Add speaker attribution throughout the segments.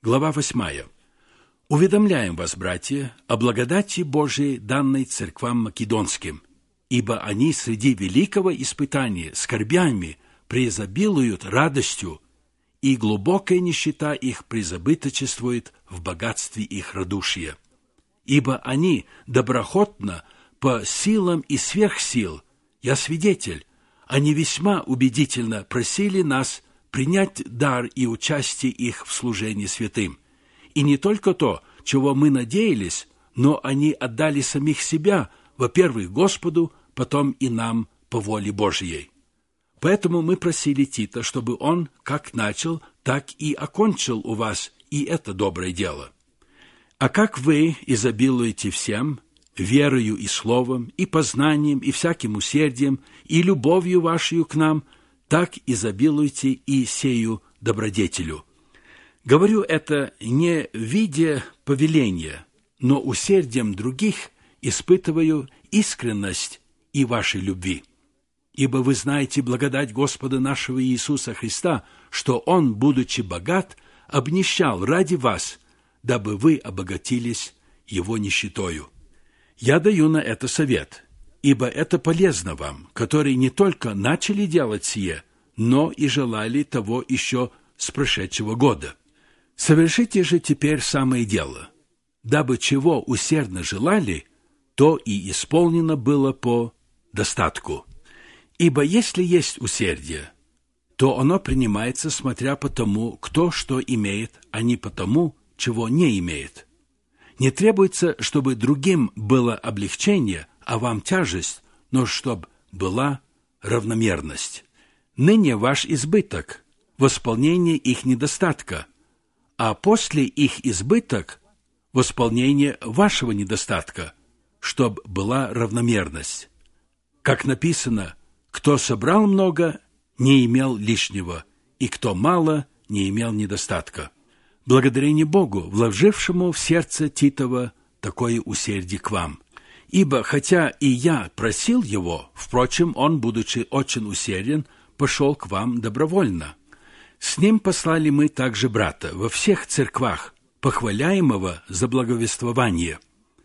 Speaker 1: Глава 8. Уведомляем вас, братья, о благодати Божией, данной церквам македонским, ибо они среди великого испытания скорбями преизобилуют радостью, и глубокая нищета их презабыточествует в богатстве их радушия. Ибо они доброхотно, по силам и сверх сил, я свидетель, они весьма убедительно просили нас принять дар и участие их в служении святым. И не только то, чего мы надеялись, но они отдали самих себя, во-первых, Господу, потом и нам по воле Божьей. Поэтому мы просили Тита, чтобы он как начал, так и окончил у вас и это доброе дело. А как вы изобилуете всем, верою и словом, и познанием, и всяким усердием, и любовью вашей к нам, так изобилуйте и сею добродетелю. Говорю это не в виде повеления, но усердием других испытываю искренность и вашей любви. Ибо вы знаете благодать Господа нашего Иисуса Христа, что Он, будучи богат, обнищал ради вас, дабы вы обогатились Его нищетою. Я даю на это совет, ибо это полезно вам, которые не только начали делать сие, но и желали того еще с прошедшего года. Совершите же теперь самое дело, дабы чего усердно желали, то и исполнено было по достатку. Ибо если есть усердие, то оно принимается, смотря по тому, кто что имеет, а не по тому, чего не имеет. Не требуется, чтобы другим было облегчение, а вам тяжесть, но чтоб была равномерность. Ныне ваш избыток – восполнение их недостатка, а после их избыток – восполнение вашего недостатка, чтоб была равномерность. Как написано, кто собрал много, не имел лишнего, и кто мало, не имел недостатка. Благодарение Богу, вложившему в сердце Титова такое усердие к вам. Ибо, хотя и я просил его, впрочем, он, будучи очень усерден, пошел к вам добровольно. С ним послали мы также брата во всех церквах, похваляемого за благовествование,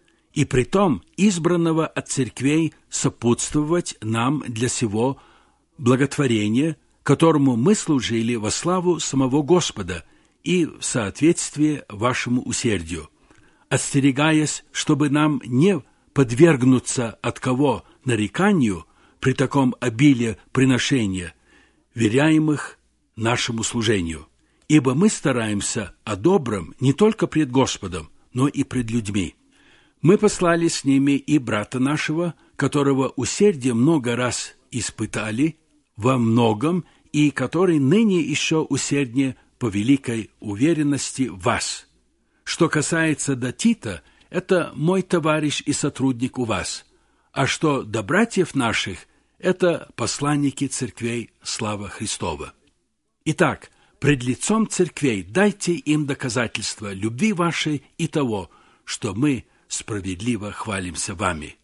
Speaker 1: и притом избранного от церквей сопутствовать нам для сего благотворения, которому мы служили во славу самого Господа и в соответствии вашему усердию, остерегаясь, чтобы нам не подвергнуться от кого нареканию при таком обилии приношения, веряемых нашему служению. Ибо мы стараемся о добром не только пред Господом, но и пред людьми. Мы послали с ними и брата нашего, которого усердие много раз испытали во многом, и который ныне еще усерднее по великой уверенности в вас. Что касается до Тита, это мой товарищ и сотрудник у вас, а что до братьев наших, это посланники церквей слава Христова. Итак, пред лицом церквей дайте им доказательства любви вашей и того, что мы справедливо хвалимся вами.